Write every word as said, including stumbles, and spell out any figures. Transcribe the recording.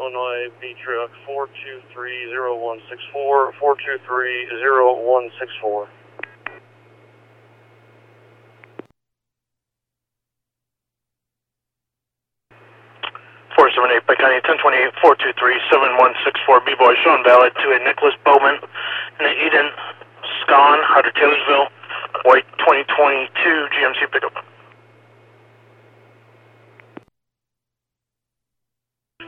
Illinois, B truck four two three zero one six four, four two three zero one six four. four seven eight, Pike County, ten twenty-eight, four two three seven one six four, B-Boy, showing valid to a Nicholas Bowman and an Eden Scon out of Taylorsville, white twenty twenty-two G M C pickup.